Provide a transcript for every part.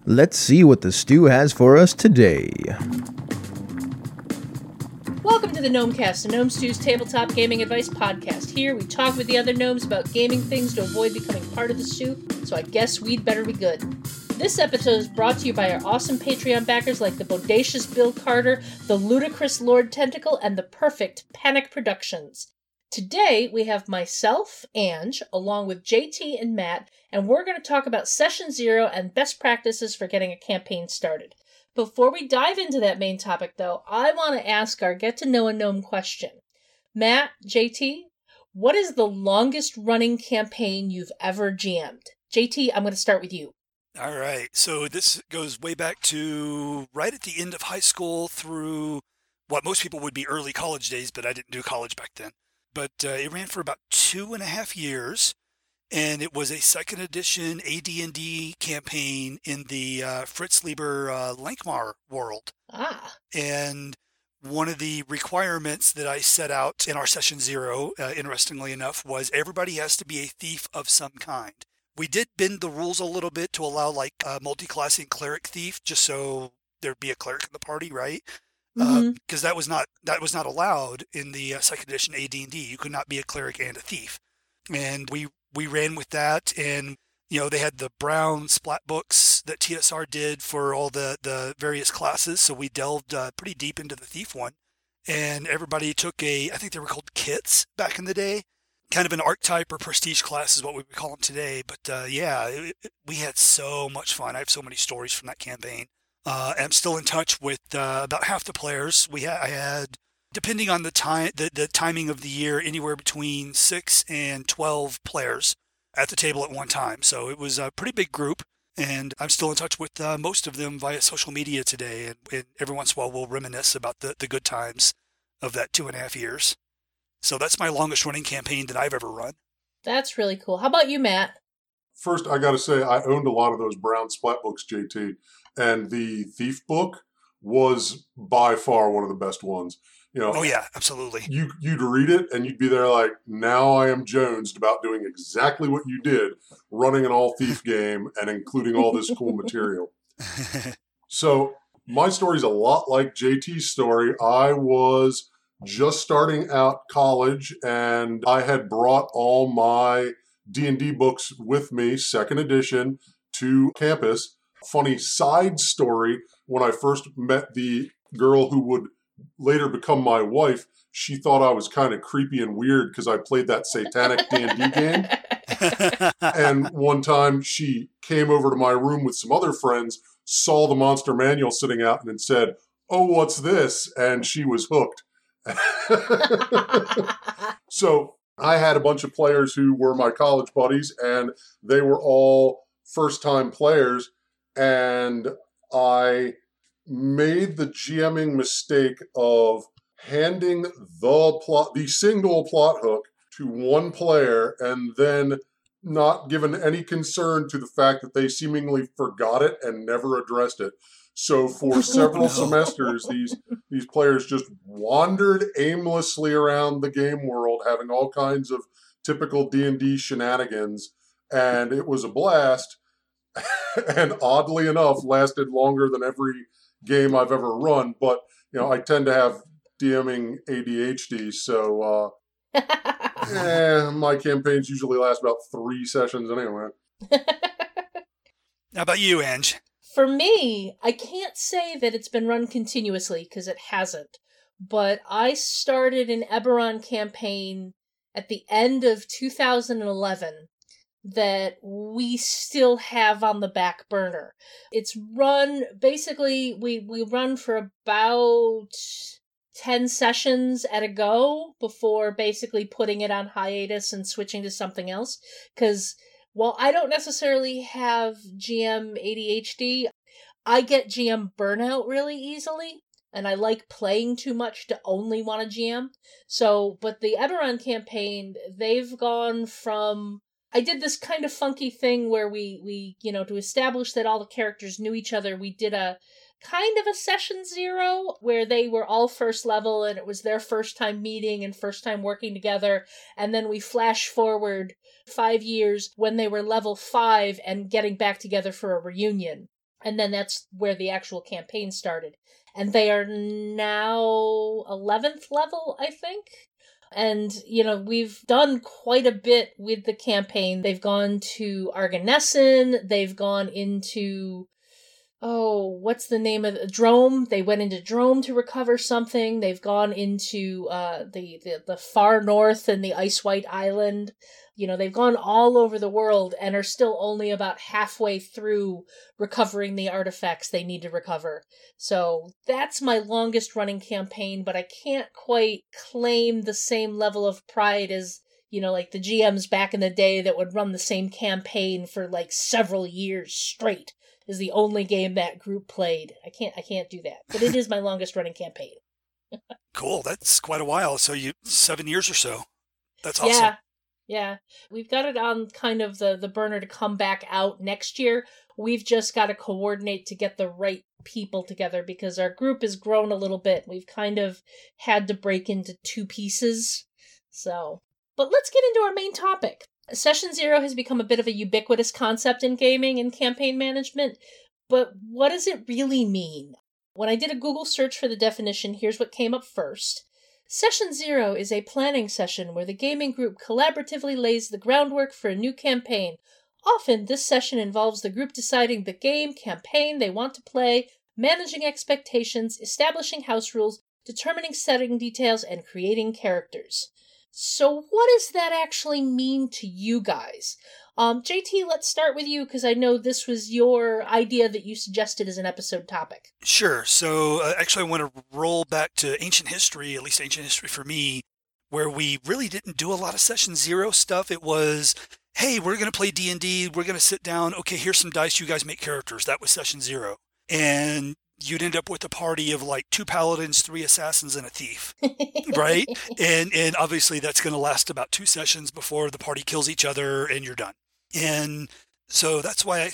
Let's see what the stew has for us today. Welcome to the Gnomecast, the Gnome Stew's tabletop gaming advice podcast. Here we talk with the other gnomes about gaming things to avoid becoming part of the stew, so I guess we'd better be good. This episode is brought to you by our awesome Patreon backers like the Bodacious Bill Carter, the Ludicrous Lord Tentacle, and the Perfect Panic Productions. Today we have myself, Ange, along with JT and Matt, and we're going to talk about Session Zero and best practices for getting a campaign started. Before we dive into that main topic, though, I want to ask our Get to Know a Gnome question. Matt, JT, what is the longest running campaign you've ever GM'd? JT, I'm going to start with you. All right. So this goes way back to right at the end of high school through what most people would be early college days, but I didn't do college back then. But it ran for about 2.5 years. And it was a second edition AD&D campaign in the Fritz Leiber Lankhmar world. And one of the requirements that I set out in our Session Zero, interestingly enough, was everybody has to be a thief of some kind. We did bend the rules a little bit to allow like multi-classing cleric thief, just so there'd be a cleric in the party, right? Because that was not allowed in the second edition AD&D. You could not be a cleric and a thief. And we ran with that, and they had the brown splat books that TSR did for all the various classes, so we delved pretty deep into the thief one, and everybody took I think they were called kits back in the day, kind of an archetype or prestige class is what we would call them today, but we had so much fun. I have so many stories from that campaign. I'm still in touch with about half the players. I had, depending on the time, the timing of the year, anywhere between 6 and 12 players at the table at one time. So it was a pretty big group, and I'm still in touch with most of them via social media today. And every once in a while, we'll reminisce about the good times of that 2.5 years. So that's my longest running campaign that I've ever run. That's really cool. How about you, Matt? First, I got to say, I owned a lot of those brown splat books, JT, and the Thief book was by far one of the best ones. Oh yeah, absolutely. You'd read it and you'd be there like, now I am jonesed about doing exactly what you did, running an all thief game and including all this cool material. So my story's a lot like JT's story. I was just starting out college and I had brought all my D&D books with me, second edition, to campus. Funny side story, when I first met the girl who would later become my wife, she thought I was kind of creepy and weird because I played that satanic D&D game. And one time she came over to my room with some other friends, saw the monster manual sitting out and said, "Oh, what's this?" And she was hooked. So I had a bunch of players who were my college buddies, and they were all first-time players, and I made the GMing mistake of handing the single plot hook to one player and then not given any concern to the fact that they seemingly forgot it and never addressed it. So for several semesters, these players just wandered aimlessly around the game world, having all kinds of typical D&D shenanigans, and it was a blast, and oddly enough, lasted longer than every game I've ever run, but I tend to have DMing ADHD, so my campaigns usually last about 3 sessions anyway. How about you, Ange? For me, I can't say that it's been run continuously, because it hasn't, but I started an Eberron campaign at the end of 2011 that we still have on the back burner. It's run, basically, we run for about 10 sessions at a go before basically putting it on hiatus and switching to something else. Because while I don't necessarily have GM ADHD, I get GM burnout really easily, and I like playing too much to only want to GM. So, but the Eberron campaign, they've gone from... I did this kind of funky thing where we to establish that all the characters knew each other, we did a kind of a Session Zero where they were all first level and it was their first time meeting and first time working together. And then we flash forward 5 years when they were level 5 and getting back together for a reunion. And then that's where the actual campaign started. And they are now 11th level, I think. And, we've done quite a bit with the campaign. They've gone to Arganesson. They've gone into, what's the name of Drome? They went into Drome to recover something. They've gone into the far north and the Ice White Island. They've gone all over the world and are still only about halfway through recovering the artifacts they need to recover. So that's my longest running campaign, but I can't quite claim the same level of pride as, like the GMs back in the day that would run the same campaign for like several years straight is the only game that group played. I can't do that, but it is my longest running campaign. Cool. That's quite a while. So 7 years or so. That's awesome. Yeah, we've got it on kind of the burner to come back out next year. We've just got to coordinate to get the right people together because our group has grown a little bit. We've kind of had to break into 2 pieces. But let's get into our main topic. Session Zero has become a bit of a ubiquitous concept in gaming and campaign management, but what does it really mean? When I did a Google search for the definition, here's what came up first. Session Zero is a planning session where the gaming group collaboratively lays the groundwork for a new campaign. Often, this session involves the group deciding the campaign they want to play, managing expectations, establishing house rules, determining setting details, and creating characters. So what does that actually mean to you guys? JT, let's start with you because I know this was your idea that you suggested as an episode topic. Sure. So actually I want to roll back to ancient history, at least ancient history for me, where we really didn't do a lot of Session Zero stuff. It was, hey, we're going to play D&D. We're going to sit down. Okay, here's some dice. You guys make characters. That was Session Zero. And you'd end up with a party of like 2 paladins, 3 assassins, and a thief, right? And obviously that's going to last about 2 sessions before the party kills each other and you're done. And so that's why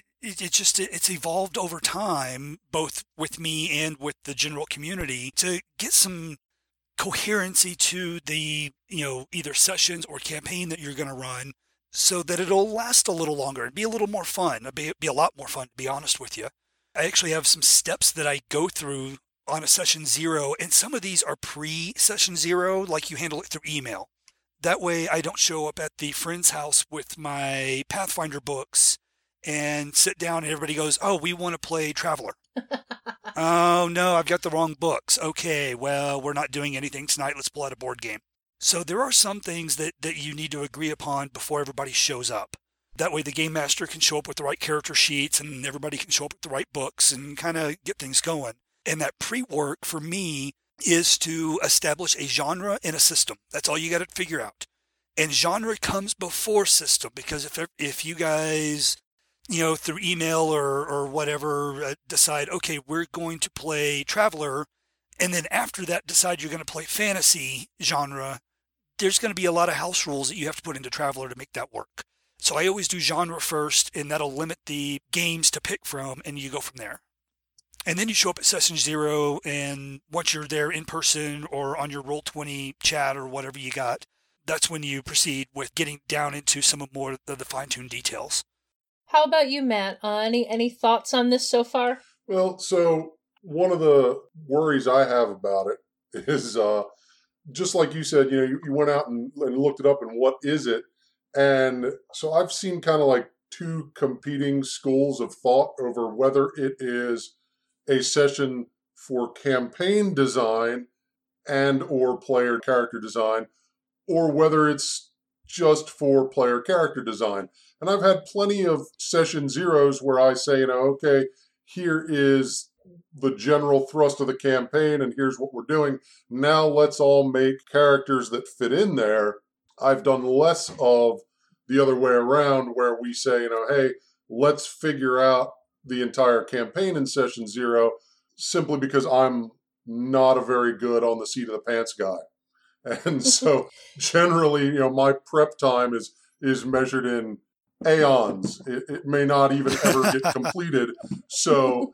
it's evolved over time, both with me and with the general community, to get some coherency to the, either sessions or campaign that you're going to run so that it'll last a little longer and be a little more fun. It'll be a lot more fun, to be honest with you. I actually have some steps that I go through on a Session Zero, and some of these are pre-Session Zero, like you handle it through email. That way I don't show up at the friend's house with my Pathfinder books and sit down and everybody goes, oh, we want to play Traveler. Oh, no, I've got the wrong books. Okay, well, we're not doing anything tonight. Let's pull out a board game. So there are some things that you need to agree upon before everybody shows up. That way the game master can show up with the right character sheets and everybody can show up with the right books and kind of get things going. And that pre-work for me is to establish a genre and a system. That's all you got to figure out. And genre comes before system, because if you guys, through email or whatever, decide, okay, we're going to play Traveler, and then after that decide you're going to play fantasy genre, there's going to be a lot of house rules that you have to put into Traveler to make that work. So I always do genre first, and that'll limit the games to pick from, and you go from there. And then you show up at Session Zero, and once you're there in person or on your Roll20 chat or whatever you got, that's when you proceed with getting down into some of more of the fine-tuned details. How about you, Matt? Any thoughts on this so far? Well, so one of the worries I have about it is, just like you said, you went out and looked it up, and what is it? And so I've seen kind of like 2 competing schools of thought over whether it is a session for campaign design and or player character design, or whether it's just for player character design. And I've had plenty of Session Zeros where I say, okay, here is the general thrust of the campaign and here's what we're doing. Now let's all make characters that fit in there. I've done less of the other way around where we say, hey, let's figure out the entire campaign in Session Zero, simply because I'm not a very good on the seat of the pants guy. And so generally, my prep time is measured in aeons. It may not even ever get completed. So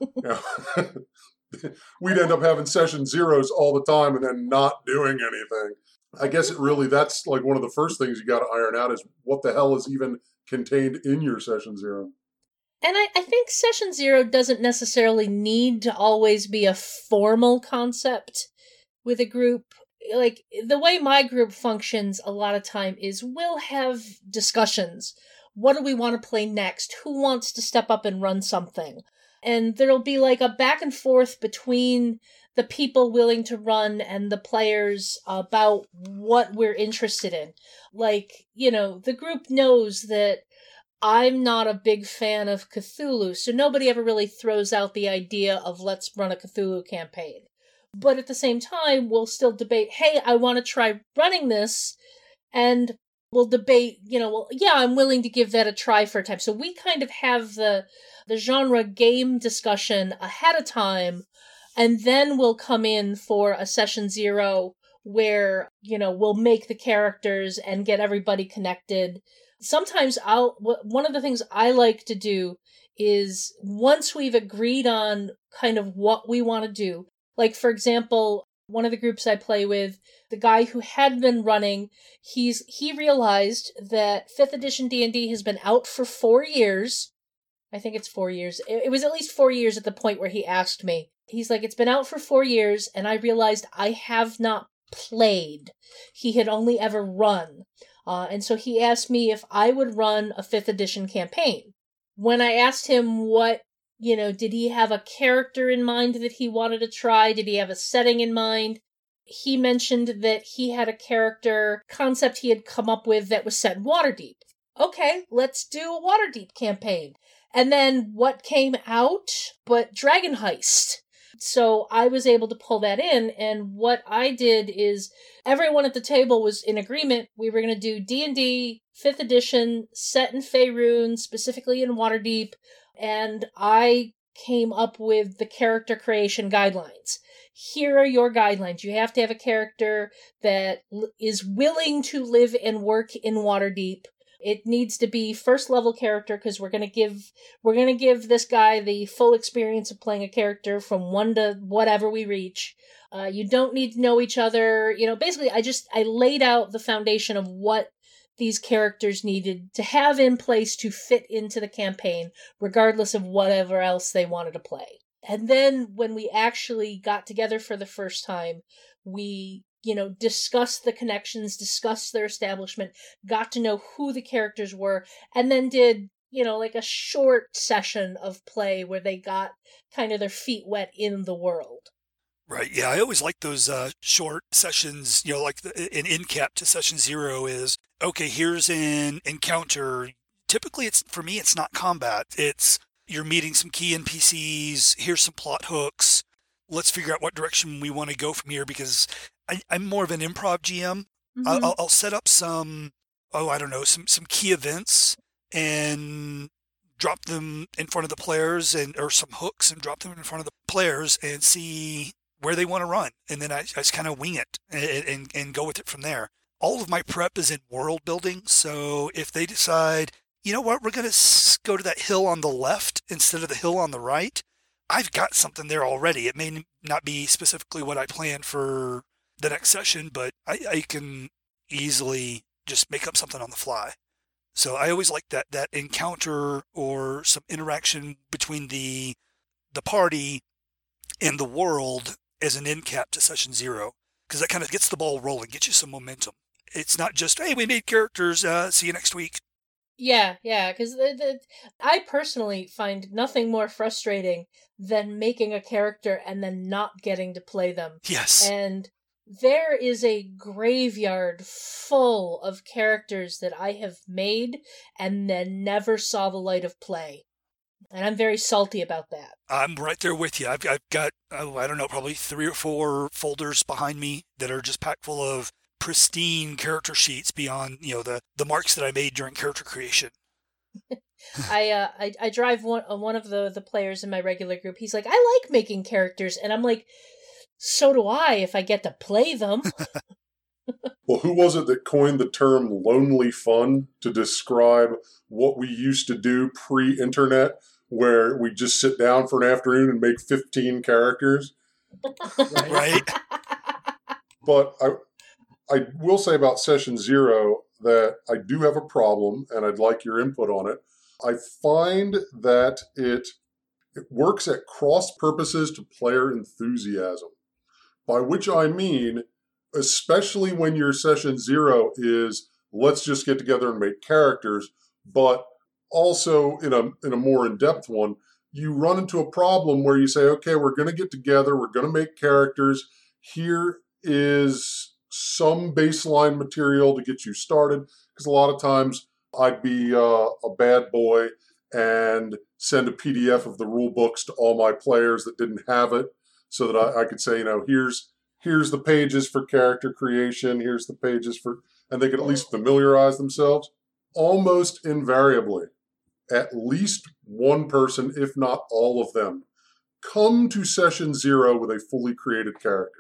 we'd end up having Session Zeros all the time and then not doing anything. I guess that's like one of the first things you got to iron out is what the hell is even contained in your Session Zero. And I think Session Zero doesn't necessarily need to always be a formal concept with a group. Like, the way my group functions a lot of time is we'll have discussions. What do we want to play next? Who wants to step up and run something? And there'll be like a back and forth between the people willing to run and the players about what we're interested in. Like, the group knows that I'm not a big fan of Cthulhu, so nobody ever really throws out the idea of let's run a Cthulhu campaign. But at the same time, we'll still debate, hey, I want to try running this, and we'll debate, I'm willing to give that a try for a time. So we kind of have the genre game discussion ahead of time, and then we'll come in for a Session Zero where, we'll make the characters and get everybody connected. Sometimes one of the things I like to do is once we've agreed on kind of what we want to do, like, for example, one of the groups I play with, the guy who had been running, he realized that 5th edition D&D has been out for 4 years. I think it's 4 years. It was at least 4 years at the point where he asked me. He's like, it's been out for 4 years, and I realized I have not played. He had only ever run. And so he asked me if I would run a 5th edition campaign. When I asked him what, did he have a character in mind that he wanted to try? Did he have a setting in mind? He mentioned that he had a character concept he had come up with that was set in Waterdeep. Okay, let's do a Waterdeep campaign. And then what came out but Dragon Heist? So I was able to pull that in, and what I did is everyone at the table was in agreement. We were going to do D&D 5th edition, set in Faerun, specifically in Waterdeep, and I came up with the character creation guidelines. Here are your guidelines. You have to have a character that is willing to live and work in Waterdeep. It needs to be first level character because we're gonna give this guy the full experience of playing a character from 1 to whatever we reach. You don't need to know each other. Basically I laid out the foundation of what these characters needed to have in place to fit into the campaign, regardless of whatever else they wanted to play. And then when we actually got together for the first time, we discussed the connections, discussed their establishment, got to know who the characters were, and then did, like a short session of play where they got kind of their feet wet in the world. Right. Yeah, I always like those short sessions, like an end cap to Session Zero is, okay, here's an encounter. Typically, for me, it's not combat. It's you're meeting some key NPCs, here's some plot hooks. Let's figure out what direction we want to go from here, because I'm more of an improv GM. Mm-hmm. I'll set up some key events and drop them in front of the players, or some hooks and drop them in front of the players and see where they want to run. And then I just kind of wing it and go with it from there. All of my prep is in world building. So if they decide, you know what, we're going to go to that hill on the left instead of the hill on the right, I've got something there already. It may not be specifically what I planned for the next session, but I can easily just make up something on the fly. So I always like that encounter or some interaction between the party and the world as an end cap to Session Zero, because that kind of gets the ball rolling, gets you some momentum. It's not just, hey, we made characters, see you next week. Yeah, because I personally find nothing more frustrating than making a character and then not getting to play them. Yes. And there is a graveyard full of characters that I have made and then never saw the light of play. And I'm very salty about that. I'm right there with you. I've got, probably 3 or 4 folders behind me that are just packed full of pristine character sheets beyond, the marks that I made during character creation. I drive one of the players in my regular group. He's like, I like making characters. And I'm like, so do I if I get to play them. Well, who was it that coined the term lonely fun to describe what we used to do pre-internet, where we just sit down for an afternoon and make 15 characters? Right. But I will say about Session Zero that I do have a problem, and I'd like your input on it. I find that it works at cross purposes to player enthusiasm, by which I mean, especially when your session 0 is let's just get together and make characters, but also in a more in-depth one, you run into a problem where you say, okay, we're going to get together, we're going to make characters. Here is some baseline material to get you started, because a lot of times I'd be a bad boy and send a PDF of the rule books to all my players that didn't have it, so that I could say, here's the pages for character creation, here's the pages for, and they could at least familiarize themselves. Almost invariably, at least one person, if not all of them, come to session 0 with a fully created character.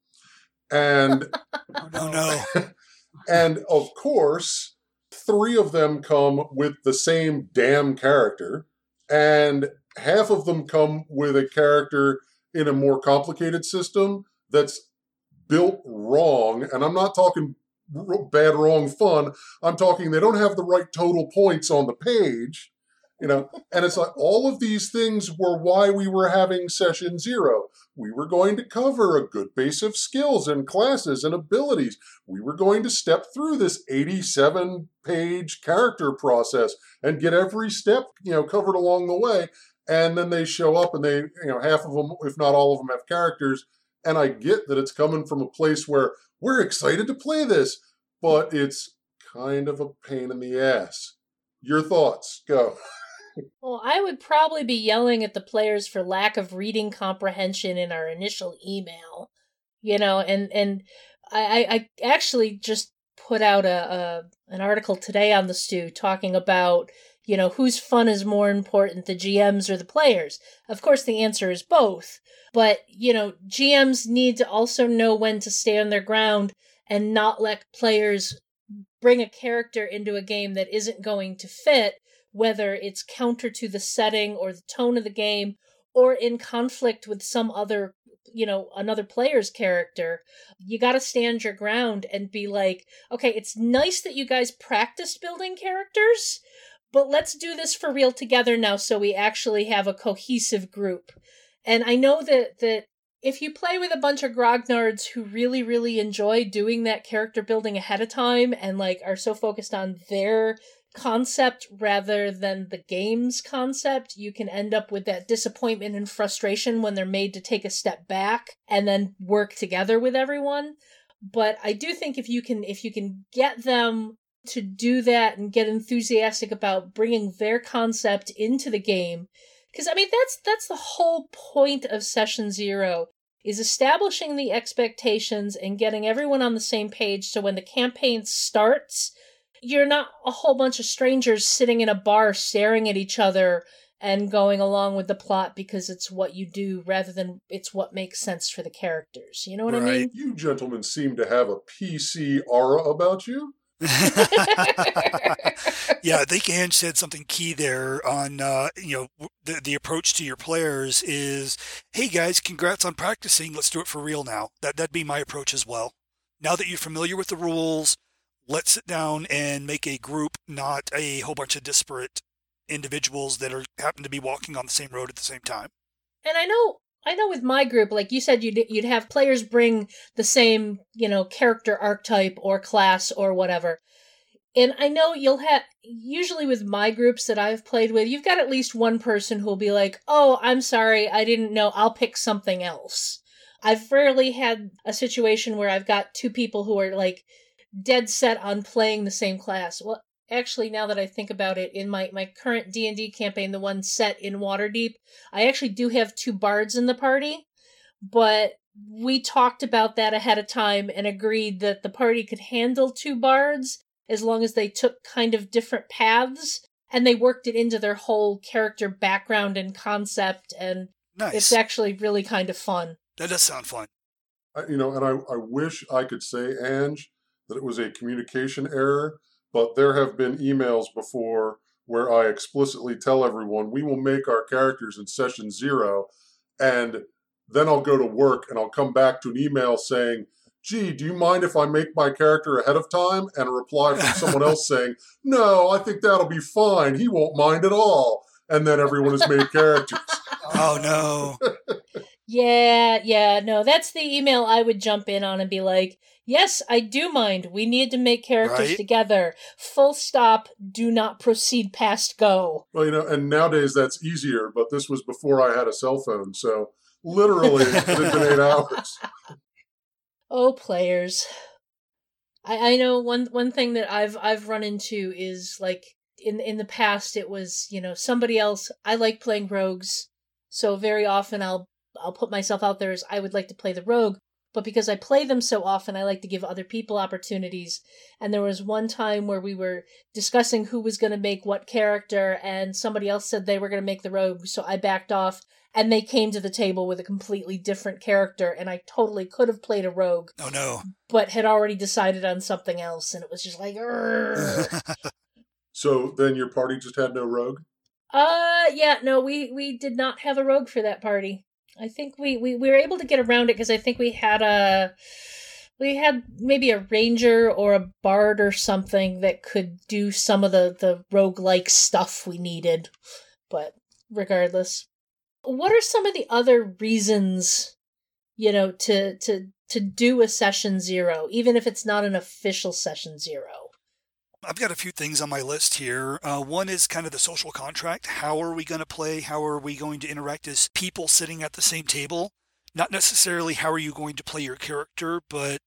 And Oh, no. and of course, 3 of them come with the same damn character, and half of them come with a character in a more complicated system that's built wrong. And I'm not talking bad, wrong, fun. I'm talking they don't have the right total points on the page. And it's like all of these things were why we were having session 0. We were going to cover a good base of skills and classes and abilities. We were going to step through this 87-page character process and get every step, covered along the way. And then they show up and they, half of them, if not all of them, have characters. And I get that it's coming from a place where we're excited to play this, but it's kind of a pain in the ass. Your thoughts, go. Well, I would probably be yelling at the players for lack of reading comprehension in our initial email, and I actually just put out an article today on the Stew talking about, whose fun is more important, the GMs or the players. Of course, the answer is both, but, GMs need to also know when to stand their ground and not let players bring a character into a game that isn't going to fit, whether it's counter to the setting or the tone of the game, or in conflict with some other, another player's character. You got to stand your ground and be like, okay, it's nice that you guys practiced building characters, but let's do this for real together now so we actually have a cohesive group. And I know that if you play with a bunch of grognards who really, really enjoy doing that character building ahead of time and are so focused on their concept rather than the game's concept, you can end up with that disappointment and frustration when they're made to take a step back and then work together with everyone. But I do think if you can get them to do that and get enthusiastic about bringing their concept into the game, because that's the whole point of session 0, is establishing the expectations and getting everyone on the same page so when the campaign starts, you're not a whole bunch of strangers sitting in a bar staring at each other and going along with the plot because it's what you do rather than it's what makes sense for the characters. You know what I mean? You gentlemen seem to have a PC aura about you. Yeah, I think Ange said something key there on, the approach to your players is, hey guys, congrats on practicing. Let's do it for real now. That'd be my approach as well. Now that you're familiar with the rules, let's sit down and make a group, not a whole bunch of disparate individuals that happen to be walking on the same road at the same time. And I know with my group, like you said, you'd have players bring the same, character archetype or class or whatever. And I know you'll have, usually with my groups that I've played with, you've got at least one person who'll be like, oh, I'm sorry, I didn't know, I'll pick something else. I've rarely had a situation where I've got 2 people who are dead set on playing the same class. Well, actually, now that I think about it, in my current D&D campaign, the one set in Waterdeep, I actually do have 2 bards in the party, but we talked about that ahead of time and agreed that the party could handle 2 bards as long as they took kind of different paths, and they worked it into their whole character background and concept, and nice. It's actually really kind of fun. That does sound fun. And I wish I could say, Ange, that it was a communication error, but there have been emails before where I explicitly tell everyone we will make our characters in session 0, and then I'll go to work and I'll come back to an email saying, gee, do you mind if I make my character ahead of time? And a reply from someone else saying, no, I think that'll be fine. He won't mind at all. And then everyone has made characters. Oh, no. Yeah, no, that's the email I would jump in on and be like, yes, I do mind. We need to make characters Right? together. Full stop. Do not proceed past go. Well, and nowadays that's easier, but this was before I had a cell phone. So literally, it had been 8 hours. Oh, players. I know one thing that I've run into is like in the past it was, somebody else. I like playing rogues, so very often I'll put myself out there as I would like to play the rogue, but because I play them so often, I like to give other people opportunities. And there was one time where we were discussing who was going to make what character, and somebody else said they were going to make the rogue, so I backed off, and they came to the table with a completely different character, and I totally could have played a rogue. Oh, no. But had already decided on something else, and it was just like, So then your party just had no rogue? Yeah, no, we did not have a rogue for that party. I think we were able to get around it because I think we had maybe a ranger or a bard or something that could do some of the roguelike stuff we needed. But regardless, what are some of the other reasons, to do a session 0, even if it's not an official session 0? I've got a few things on my list here. One is kind of the social contract. How are we going to play? How are we going to interact as people sitting at the same table? Not necessarily how are you going to play your character, but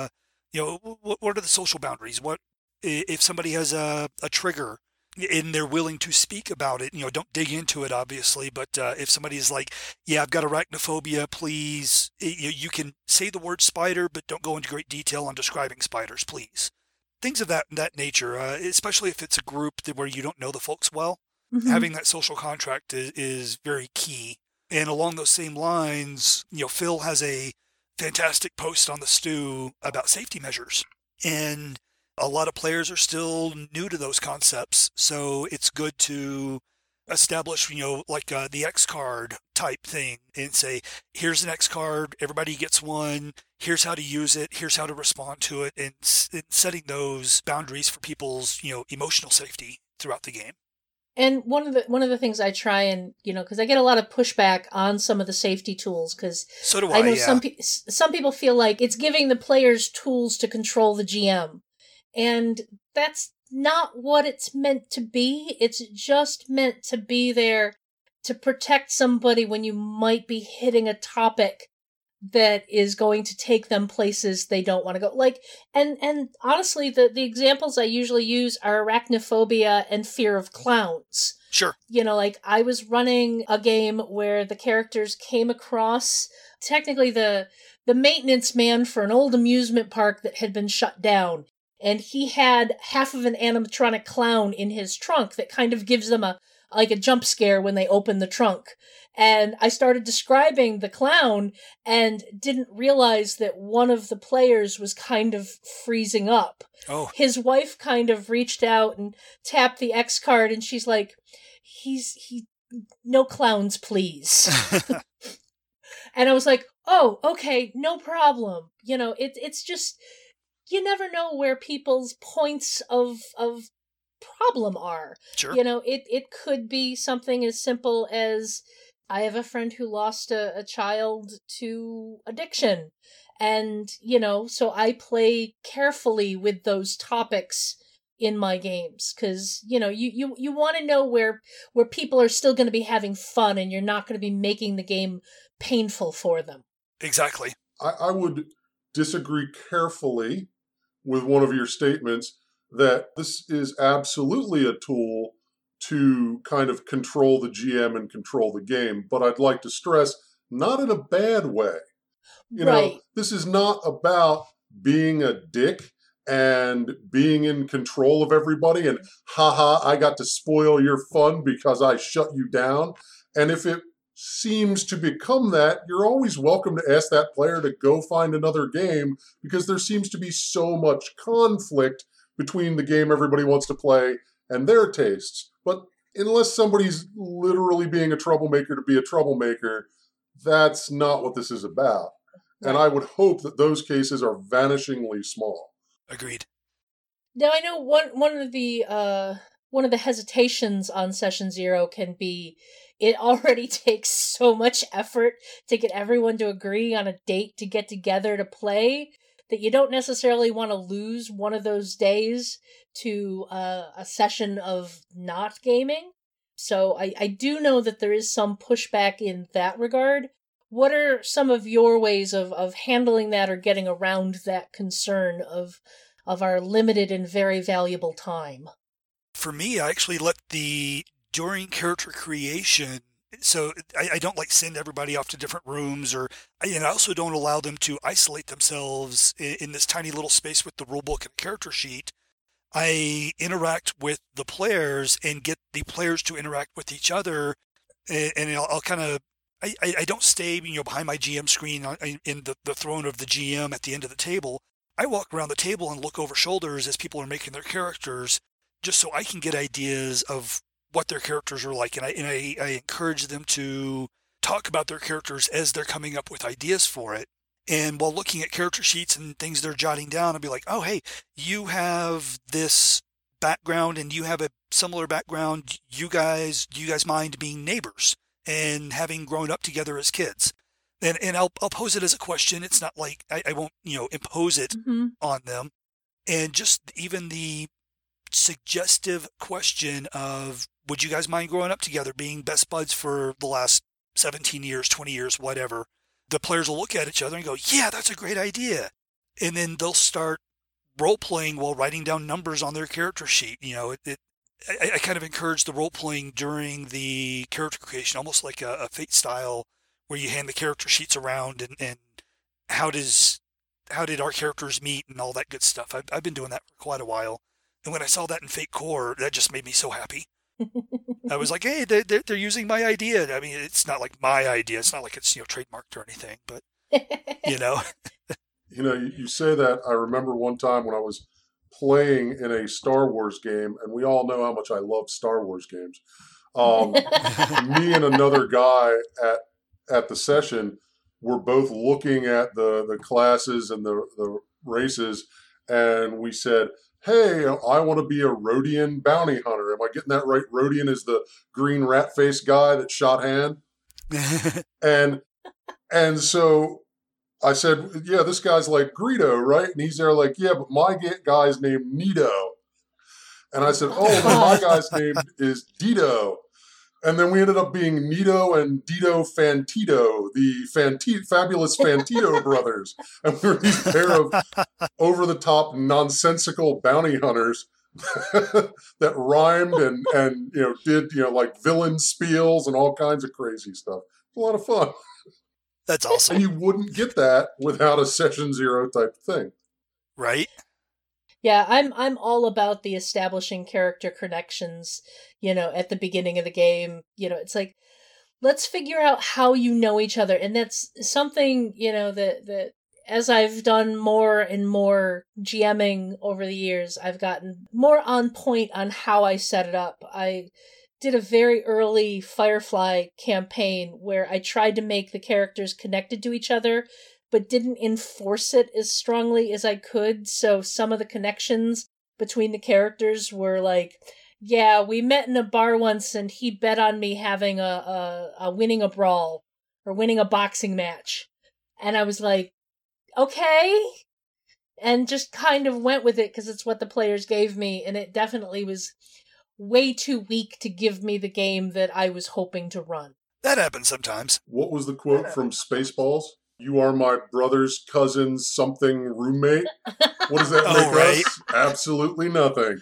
what are the social boundaries? What if somebody has a trigger and they're willing to speak about it? Don't dig into it, obviously, but if somebody is like, yeah, I've got arachnophobia, please, you can say the word spider, but don't go into great detail on describing spiders, please. Things of that nature, especially if it's a group where you don't know the folks well. Mm-hmm. Having that social contract is very key. And along those same lines, Phil has a fantastic post on the Stew about safety measures. And a lot of players are still new to those concepts. So it's good to establish, the X card type thing and say, here's an X card, everybody gets one, here's how to use it, here's how to respond to it, and setting those boundaries for people's, emotional safety throughout the game. And one of the things I try and, because I get a lot of pushback on some of the safety tools, because so do I know yeah. some people feel like it's giving the players tools to control the GM. And that's not what it's meant to be. It's just meant to be there to protect somebody when you might be hitting a topic that is going to take them places they don't want to go. And honestly, the examples I usually use are arachnophobia and fear of clowns. Sure. I was running a game where the characters came across technically the maintenance man for an old amusement park that had been shut down. And he had half of an animatronic clown in his trunk that kind of gives them a jump scare when they open the trunk. And I started describing the clown and didn't realize that one of the players was kind of freezing up. Oh. His wife kind of reached out and tapped the X card, and she's like, no clowns, please. And I was like, oh, okay, no problem. It's just, you never know where people's points of problem are. Sure. It could be something as simple as, I have a friend who lost a child to addiction. And, so I play carefully with those topics in my games. Because, you want to know where people are still going to be having fun and you're not going to be making the game painful for them. Exactly. I would disagree carefully with one of your statements that this is absolutely a tool to kind of control the GM and control the game. But I'd like to stress, not in a bad way. Right. This is not about being a dick and being in control of everybody and, haha, I got to spoil your fun because I shut you down. And if it seems to become that, you're always welcome to ask that player to go find another game, because there seems to be so much conflict between the game everybody wants to play and their tastes. But unless somebody's literally being a troublemaker to be a troublemaker, that's not what this is about. And I would hope that those cases are vanishingly small. Agreed. Now I know one of the hesitations on Session Zero can be it already takes so much effort to get everyone to agree on a date to get together to play that you don't necessarily want to lose one of those days to a session of not gaming. So I do know that there is some pushback in that regard. What are some of your ways of handling that or getting around that concern of our limited and very valuable time? For me, I actually let during character creation, so I don't like send everybody off to different rooms, and I also don't allow them to isolate themselves in this tiny little space with the rulebook and character sheet. I interact with the players and get the players to interact with each other, and I'll kind of, I don't stay behind my GM screen in the throne of the GM at the end of the table. I walk around the table and look over shoulders as people are making their characters, just so I can get ideas of what their characters are like, and I encourage them to talk about their characters as they're coming up with ideas for it. And while looking at character sheets and things they're jotting down, I'll be like, oh, hey, you have this background and you have a similar background. Do you guys mind being neighbors and having grown up together as kids? And I'll pose it as a question. It's not like I won't, impose it on them. And just even the suggestive question of, would you guys mind growing up together, being best buds for the last 17 years, 20 years, whatever? The players will look at each other and go, yeah, that's a great idea. And then they'll start role-playing while writing down numbers on their character sheet. I kind of encourage the role-playing during the character creation, almost like a Fate style, where you hand the character sheets around and how did our characters meet and all that good stuff. I've been doing that for quite a while. And when I saw that in Fate Core, that just made me so happy. I was like, hey, they're using my idea. I mean, it's not like my idea. It's not like it's, trademarked or anything, but, You say that. I remember one time when I was playing in a Star Wars game, and we all know how much I love Star Wars games. Me and another guy at the session were both looking at the classes and the races, and we said, hey, I want to be a Rodian bounty hunter. Am I getting that right? Rodian is the green rat face guy that shot Han. and so I said, yeah, this guy's like Greedo, right? And he's there like, yeah, but my guy's named Nito. And I said, oh, but my guy's name is Dito. And then we ended up being Nito and Dito Fantito, the fabulous Fantito brothers. And we were these pair of over-the-top nonsensical bounty hunters that rhymed and did like villain spiels and all kinds of crazy stuff. It was a lot of fun. That's awesome. And you wouldn't get that without a Session Zero type thing. Right? Yeah, I'm all about the establishing character connections, at the beginning of the game. It's like, let's figure out how you know each other. And that's something, that as I've done more and more GMing over the years, I've gotten more on point on how I set it up. I did a very early Firefly campaign where I tried to make the characters connected to each other, but didn't enforce it as strongly as I could. So some of the connections between the characters were like, yeah, we met in a bar once and he bet on me having a winning a brawl or winning a boxing match. And I was like, okay. And just kind of went with it because it's what the players gave me. And it definitely was way too weak to give me the game that I was hoping to run. That happens sometimes. What was the quote from Spaceballs? You are my brother's cousin's something roommate. What does that make us? Absolutely nothing.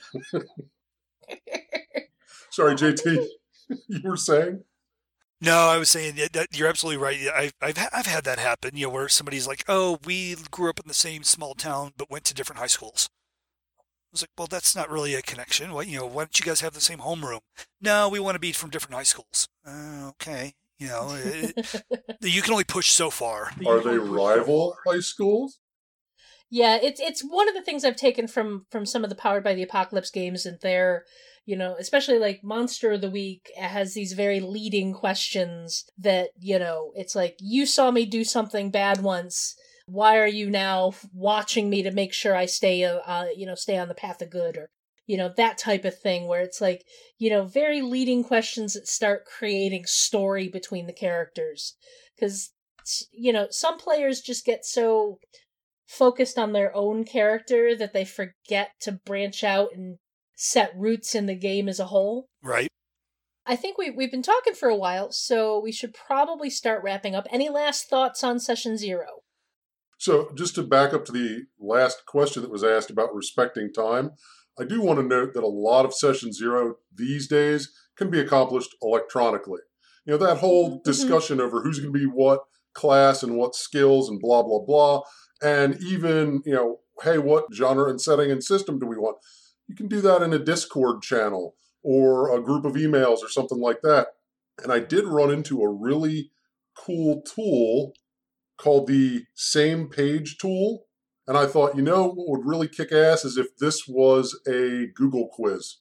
Sorry, JT, you were saying? No, I was saying that you're absolutely right. I've had that happen, where somebody's like, oh, we grew up in the same small town but went to different high schools. I was like, well, that's not really a connection. Why don't you guys have the same homeroom? No, we want to be from different high schools. Okay. You can only push so far. Are they rival high schools? Yeah, it's one of the things I've taken from some of the Powered by the Apocalypse games, and they're, especially like Monster of the Week has these very leading questions that, it's like, you saw me do something bad once. why are you now watching me to make sure I stay on the path of good, or, that type of thing, where it's like, very leading questions that start creating story between the characters. Because, some players just get so focused on their own character that they forget to branch out and set roots in the game as a whole. Right. I think we've been talking for a while, so we should probably start wrapping up. Any last thoughts on Session Zero? So just to back up to the last question that was asked about respecting time, I do want to note that a lot of Session Zero these days can be accomplished electronically. That whole discussion over who's going to be what class and what skills and blah, blah, blah. And even, hey, what genre and setting and system do we want? You can do that in a Discord channel or a group of emails or something like that. And I did run into a really cool tool called the Same Page tool. And I thought, what would really kick ass is if this was a Google quiz.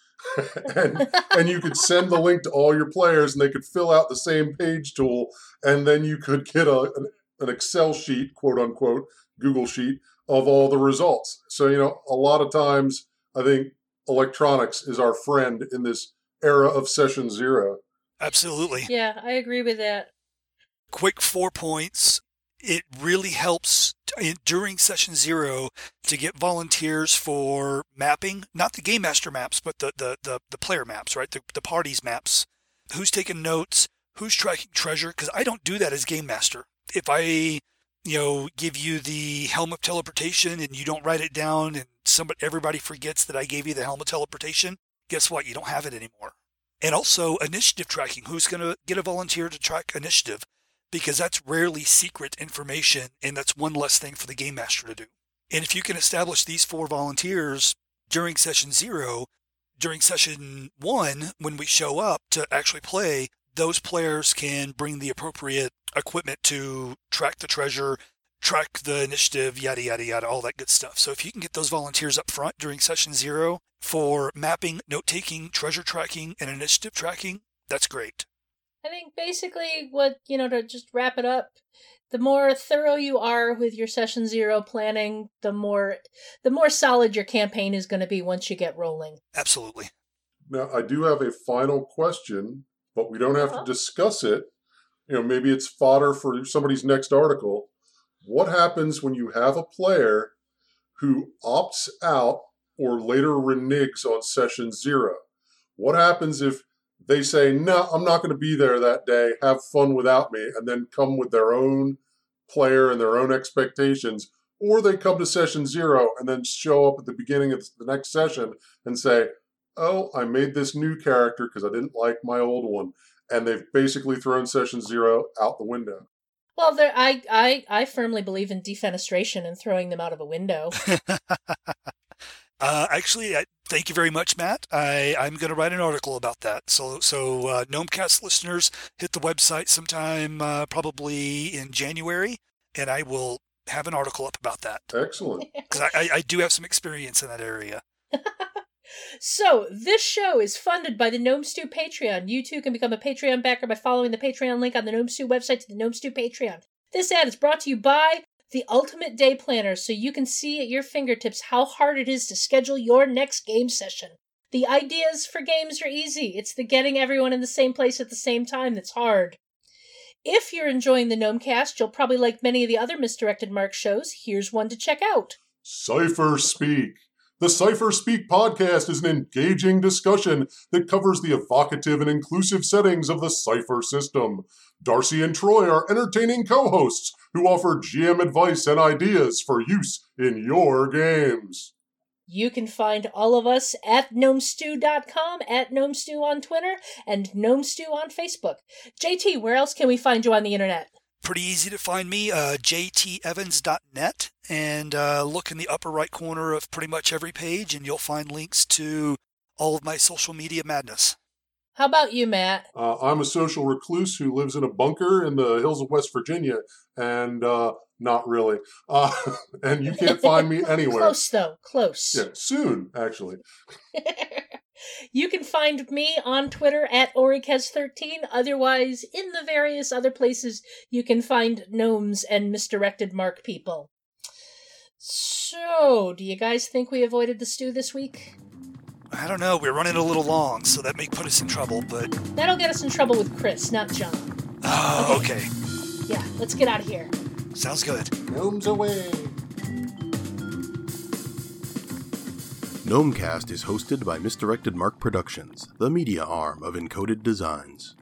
and you could send the link to all your players and they could fill out the Same Page tool. And then you could get an Excel sheet, quote unquote, Google sheet of all the results. So, a lot of times I think electronics is our friend in this era of Session Zero. Absolutely. Yeah, I agree with that. Quick 4 points. It really helps during Session Zero to get volunteers for mapping, not the Game Master maps, but the player maps, right? The parties maps. Who's taking notes? Who's tracking treasure? Because I don't do that as Game Master. If I, give you the Helm of Teleportation and you don't write it down and everybody forgets that I gave you the Helm of Teleportation, guess what? You don't have it anymore. And also initiative tracking. Who's going to get a volunteer to track initiative? Because that's rarely secret information, and that's one less thing for the Game Master to do. And if you can establish these 4 volunteers during Session Zero, during Session 1, when we show up to actually play, those players can bring the appropriate equipment to track the treasure, track the initiative, yada, yada, yada, all that good stuff. So if you can get those volunteers up front during Session Zero for mapping, note-taking, treasure tracking, and initiative tracking, that's great. I think basically to just wrap it up, the more thorough you are with your Session Zero planning, the more solid your campaign is going to be once you get rolling. Absolutely. Now, I do have a final question, but we don't have to discuss it. Maybe it's fodder for somebody's next article. What happens when you have a player who opts out or later reneges on Session Zero? What happens if they say, no, I'm not going to be there that day, have fun without me, and then come with their own player and their own expectations, or they come to Session Zero and then show up at the beginning of the next session and say, oh, I made this new character because I didn't like my old one, and they've basically thrown Session Zero out the window. Well, I firmly believe in defenestration and throwing them out of a window. Actually, thank you very much, Matt. I'm going to write an article about that. So Gnomecast listeners, hit the website sometime probably in January, and I will have an article up about that. Excellent. Because I do have some experience in that area. So, this show is funded by the Gnome Stew Patreon. You too can become a Patreon backer by following the Patreon link on the Gnome Stew website to the Gnome Stew Patreon. This ad is brought to you by the Ultimate Day Planner, so you can see at your fingertips how hard it is to schedule your next game session. The ideas for games are easy. It's the getting everyone in the same place at the same time that's hard. If you're enjoying the Gnomecast, you'll probably like many of the other Misdirected Mark shows. Here's one to check out. Cypher Speak. The Cypher Speak podcast is an engaging discussion that covers the evocative and inclusive settings of the Cypher system. Darcy and Troy are entertaining co-hosts who offer GM advice and ideas for use in your games. You can find all of us at gnomestew.com, at gnomestew on Twitter, and gnomestew on Facebook. JT, where else can we find you on the internet? Pretty easy to find me, jtevans.net, and look in the upper right corner of pretty much every page, and you'll find links to all of my social media madness. How about you, Matt? I'm a social recluse who lives in a bunker in the hills of West Virginia, and not really. And you can't find me anywhere. Close, though. Close. Yeah, soon, actually. You can find me on Twitter at Orikez13. Otherwise, in the various other places, you can find gnomes and misdirected mark people. So, do you guys think we avoided the stew this week? I don't know. We're running a little long, so that may put us in trouble, but... That'll get us in trouble with Chris, not John. Oh, okay. Yeah, let's get out of here. Sounds good. Gnomes away. Gnomecast is hosted by Misdirected Mark Productions, the media arm of Encoded Designs.